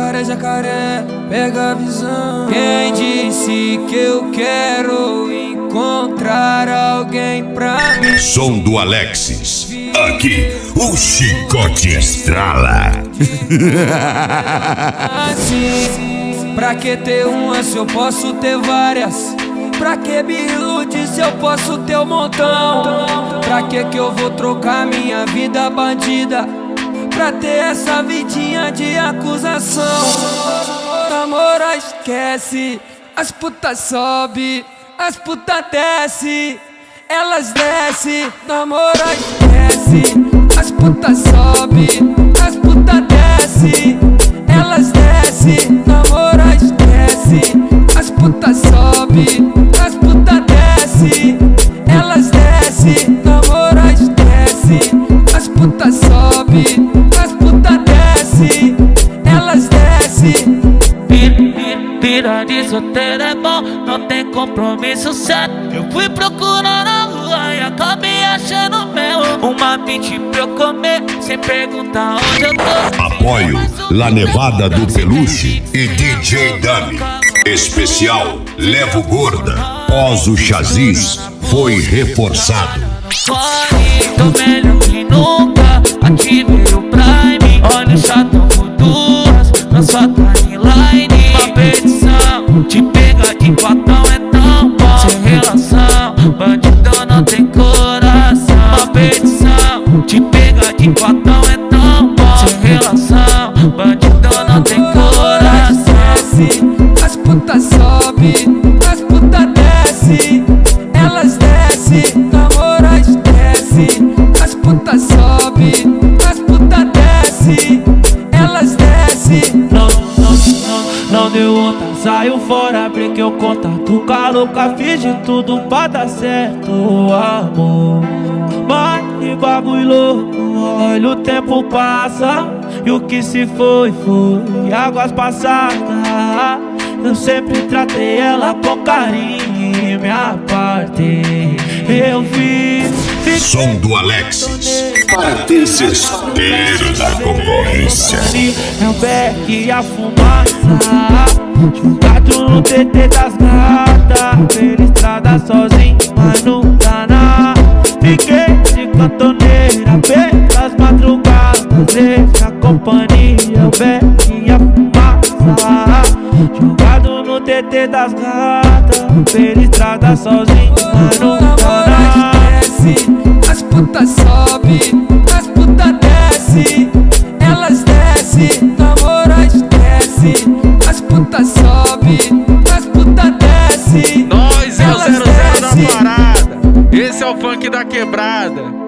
jacaré, pega a visão. Quem disse que eu quero encontrar alguém pra mim? Som do Alexis. Aqui o chicote estrala. Assim, pra que ter uma se eu posso ter várias? Pra que me iludir se eu posso ter um montão? Pra que eu vou trocar minha vida bandida pra ter essa vidinha de acusação? Namora esquece, as putas sobe, as putas desce, elas desce. Namora esquece, as putas sobe, as putas desce, elas desce. Namora esquece, as putas sobe, as putas desce, elas desce. Namora esquece, as putas sobe, as putas desce, elas desce. Vida de solteiro é bom, não tem compromisso certo. Eu fui procurar na rua e acabei achando meu. Uma pinte pra eu comer, sem perguntar onde eu tô. Apoio La Nevada do Peluche e DJ Dami. Especial Levo Gorda. Pós o Chazis foi reforçado. Corre, tô melhor que nunca. Ativei o Prime. Olha o chatão por duas, na sua timeline. Uma petição, te pegar de quatão é tão bom. Sem relação, bandidão não tem coração. Uma petição, te pegar de quatão é tão bom. Sem relação, bandidão não tem coração. As putas sobe, as putas desce, elas desce. Namora esquece, as putas sobe, as putas desce, elas desce. Não deu outra, saiu fora, brequei o contato com a louca, fiz de tudo pra dar certo, amor. Mas que bagulho louco, olha o tempo passa e o que se foi, foi águas passadas. Eu sempre tratei ela com carinho e me apartei. Eu fiz Som do Alexis. Para desespero da concorrência. é o beck e a fumaça, jogado no TT das gatas. Pela estrada sozinho, mas não dá nada. Fiquei de cantoneira pelas madrugadas. Deixa a companhia, o beck e a fumaça, jogado no TT das gatas. Pela estrada sozinho, mas não dá nada. As putas sobe, as putas desce, elas desce. Namora esquece, as putas sobe, as putas desce. Nós é o elas 00 da desce. parada. Esse é o funk da quebrada.